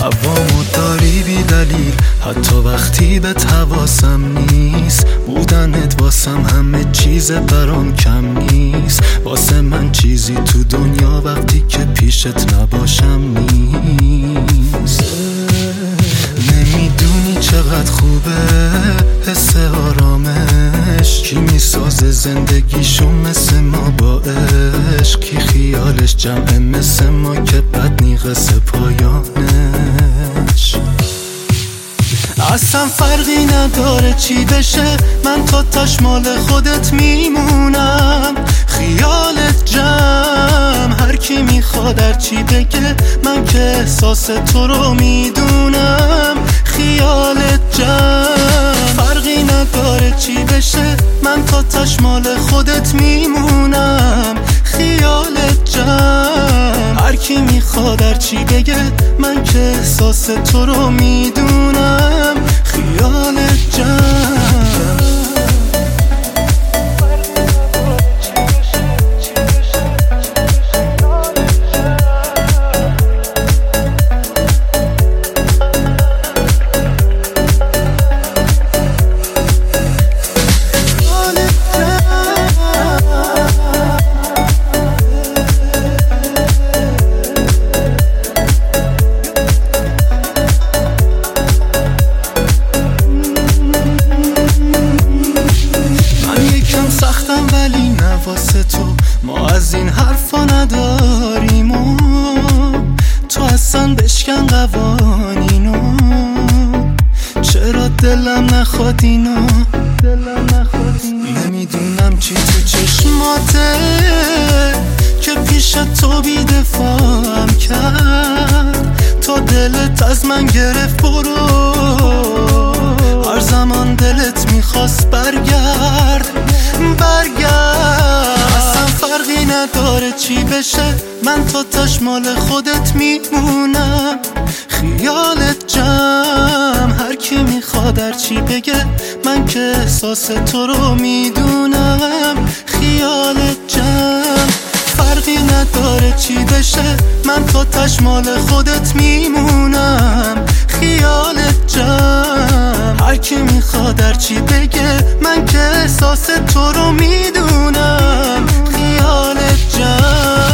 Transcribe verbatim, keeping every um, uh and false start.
هوامو داری بی دلیل، حتی وقتی به حواسم نیست. بودنت واسم همه چیز برام کم نیست. واسه من چیزی تو دنیا وقتی که پیشت نباشم نیست. نمیدونی چقدر خوبه حس آرامش، کی میسازه زندگیشو مثل ما با عشق، کی خیالش جمعه مثل ما که بد نیقص پایانش. اصلا فرقی نداره چی بشه، من تا تاش مال خودت میمونم. خیالت جمع هر کی میخواد هر چی بگه، من که احساس تو رو میدونم. خیالت جمع فرقی نداره چی بشه، من تا تاش مال خودت میمونم. خیالت جمع هر کی میخواد هر چی بگه، من که احساس تو رو میدونم. خیالت جمع ولی نواسه تو ما از این حرفا نداریم و تو اصلا بشکن قوانینو. چرا دلم نخواد اینو، نمیدونم چی تو چشماته که پیش تو بی‌دفاعم کرد. تا دلت از من گرفت برو، هر زمان دلت میخواست برگرد برگرد. اصلا فرقی نداره چی بشه، من تا تاش مال خودت میمونم. خیالت جمع هر کی میخواد هر چی بگه، من که احساس تو رو میدونم. خیالت جمع فرقی نداره چی بشه، من تا تاش مال خودت میمونم. خیالت جمع هر کی میخواد هر چی بگه، من که احساس تو رو میدونم. خیالت جمع